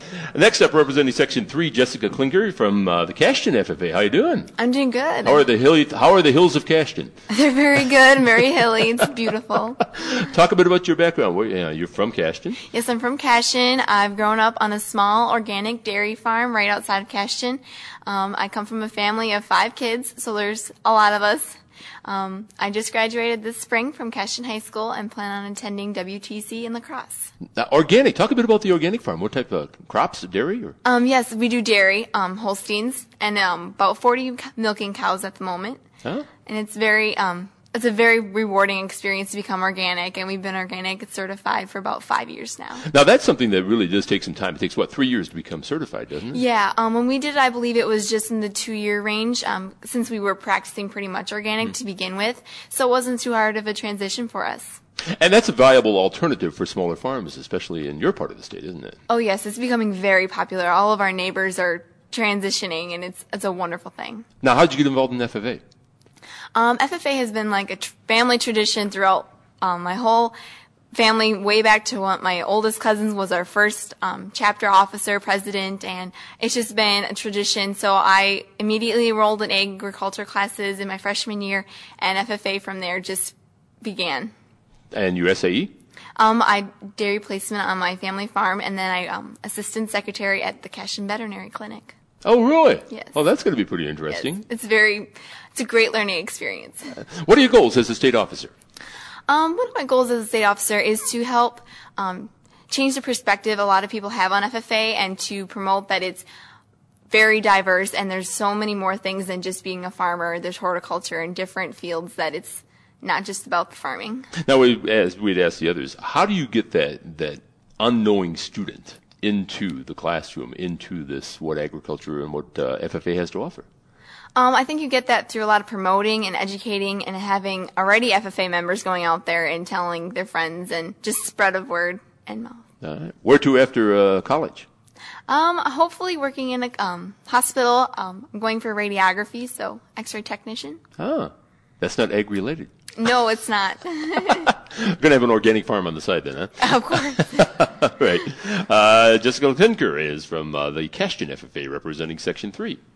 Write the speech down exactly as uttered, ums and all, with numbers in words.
Next up, representing Section three, Jessica Klinker from uh, the Cashton F F A. How you doing? I'm doing good. How are the hilly, How are the hills of Cashton? They're very good, very hilly. It's beautiful. Talk a bit about your background. Where, uh, you're from Cashton? Yes, I'm from Cashton. I've grown up on a small organic dairy farm right outside of Cashton. Um, I come from a family of five kids, so there's a lot of us. Um, I just graduated this spring from Cashton High School and plan on attending W T C in La Crosse. Now, organic. Talk a bit about the organic farm. What type of crops? Dairy? Or? Um, yes, we do dairy, um, Holsteins, and um, about forty milking cows at the moment. Huh? And it's very, um, it's a very rewarding experience to become organic, and we've been organic certified for about five years now. Now, that's something that really does take some time. It takes, what, three years to become certified, doesn't it? Yeah. Um, when we did it, I believe it was just in the two-year range, um, since we were practicing pretty much organic mm. to begin with, so it wasn't too hard of a transition for us. And that's a valuable alternative for smaller farms, especially in your part of the state, isn't it? Oh, yes. It's becoming very popular. All of our neighbors are transitioning, and it's it's a wonderful thing. Now, how did you get involved in F F A? Um, F F A has been like a tr- family tradition throughout um, my whole family, way back to when my oldest cousins was our first um, chapter officer, president, and it's just been a tradition. So I immediately enrolled in agriculture classes in my freshman year, and F F A from there just began. And your S A E? Um, I dairy placement on my family farm, and then I um, assistant secretary at the Cashton Veterinary Clinic. Oh, really? Yes. Oh, that's going to be pretty interesting. Yes. It's very, it's a great learning experience. What are your goals as a state officer? Um, one of my goals as a state officer is to help um, change the perspective a lot of people have on F F A and to promote that it's very diverse and there's so many more things than just being a farmer. There's horticulture and different fields that it's not just about the farming. Now, we, as we'd asked the others, how do you get that that unknowing student into the classroom, into this, what agriculture and what uh, F F A has to offer? Um, I think you get that through a lot of promoting and educating and having already F F A members going out there and telling their friends and just spread of word and mouth. All right. Where to after uh, college? Um, hopefully working in a um, hospital. Um, I'm going for radiography, so X-ray technician. Ah, that's not ag-related. No, it's not. We're going to have an organic farm on the side then, huh? Of course. Right. Uh, Jessica Klinker is from uh, the Cashton F F A representing Section three.